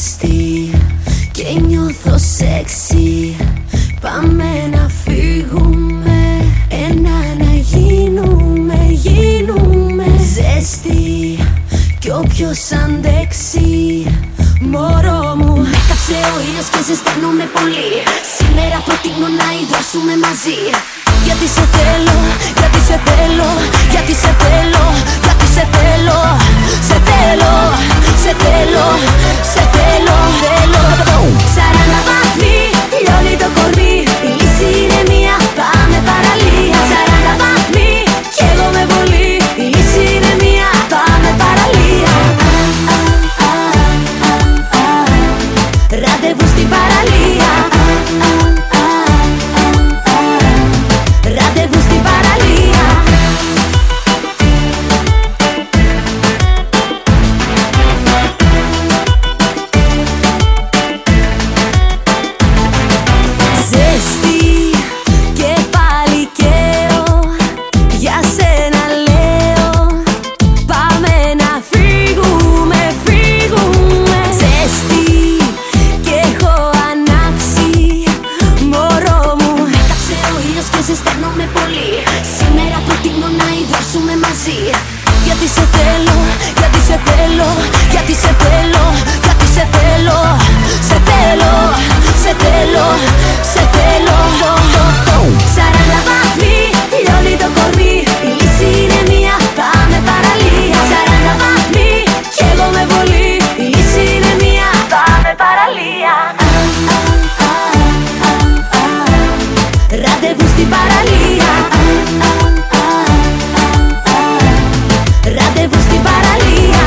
ζέστη και νιώθω σεξι. Πάμε να φύγουμε, ένα να γίνουμε ζέστη κι όποιος αντέξει. Μωρό μου, με κάψε ο ήλιος και ζεσταίνομαι πολύ. Σήμερα προτείνω να υδρώσουμε μαζί. Γιατί σε θέλω, γιατί σε θέλω, γιατί σε θέλω, γιατί σε θέλω. Σε θέλω, σε θέλω, σε θέλω, θέλω. 40 βαθμοί, λιώνει το κορμί. Η λύση είναι μία, πάμε παραλία. 40 βαθμοί, καίγομαι πολύ. Η λύση είναι μία, πάμε παραλία. Ραντεβού στην παραλία. Ραντεβού στην παραλία. Ζέστη και πάλι καίω, για σένα λέω. Πάμε να φύγουμε, φύγουμε. Ζέστη και έχω ανάψει. Μωρό μου, με κάψε ο ήλιος και ζεσταίνομαι πολύ. Σήμερα προτείνω να υδρώσουμε μαζί. Γιατί σε θέλω, γιατί σε θέλω, γιατί σε θέλω, γιατί σε θέλω. Σε θέλω, σε θέλω, σε θέλω. 40 βαθμοί, λιώνει το κορμί. Η λύση είναι μία, πάμε παραλία. 40 βαθμοί, καίγομαι πολύ. Η λύση είναι μία, πάμε παραλία. Ραντεβού στην παραλία. Ραντεβού στην παραλία.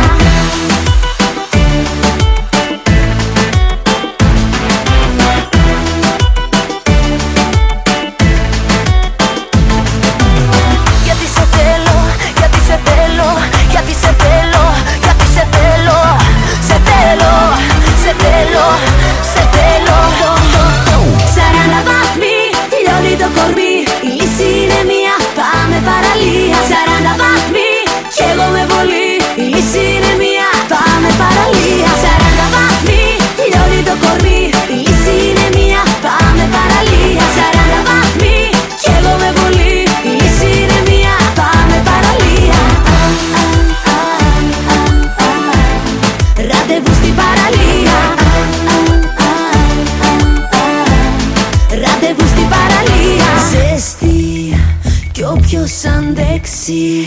Γιατί σε θέλω, γιατί σε θέλω, γιατί σε θέλω, γιατί σε θέλω. Σε θέλω, σε θέλω, σε θέλω. 40 βαθμοί, λιώνει το κορμί. Η λύση είναι μία, πάμε παραλία. 40 βαθμοί, καίγομαι πολύ. Η λύση είναι μία, πάμε παραλία. 40 βαθμοί, λιώνει το κορμί. Η λύση είναι μία, πάμε παραλία. 40 βαθμοί, καίγομαι πολύ. Η λύση είναι μία, πάμε παραλία. Ραντεβού στην παραλία. Ραντεβού στην παραλία. Ζέστη κι όποιος αντέξει.